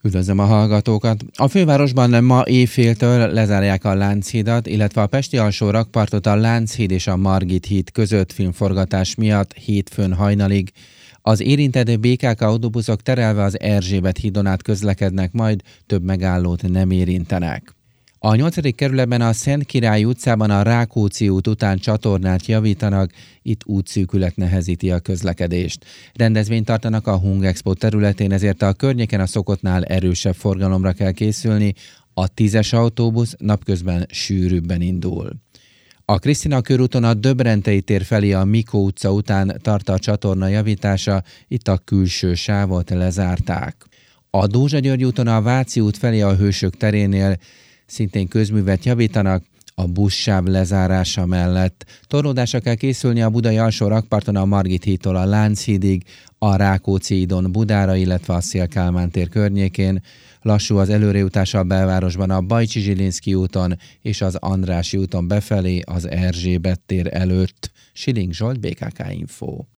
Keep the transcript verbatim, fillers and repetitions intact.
Üdvözlöm a hallgatókat! A fővárosban ma éjféltől lezárják a Lánchídat, illetve a pesti alsó rakpartot a Lánchíd és a Margit híd között filmforgatás miatt hétfőn hajnalig. Az érintett bé ká ká autóbuszok terelve az Erzsébet hídon át közlekednek, majd több megállót nem érintenek. A nyolcadik kerületben a Szent Király utcában a Rákóczi út után csatornát javítanak, itt útszűkület nehezíti a közlekedést. Rendezvényt tartanak a Hungexpo területén, ezért a környéken a szokottnál erősebb forgalomra kell készülni, a tízes autóbusz napközben sűrűbben indul. A Krisztina körúton a Döbrentei tér felé a Mikó utca után tart a csatorna javítása, itt a külső sávot lezárták. A Dózsa György úton a Váci út felé a Hősök terénél szintén közművet javítanak, a buszsáv lezárása mellett. Torlódásra kell készülni a budai alsó rakparton a Margit hídtól a Lánchídig, a Rákóczi hídon Budára, illetve a Széll-Kálmán tér környékén. Lassú az előrejutás a belvárosban a Bajcsy-Zsilinszky úton és az Andrássy úton befelé az Erzsébet tér előtt. Siling Zsolt, bé ká ká Info.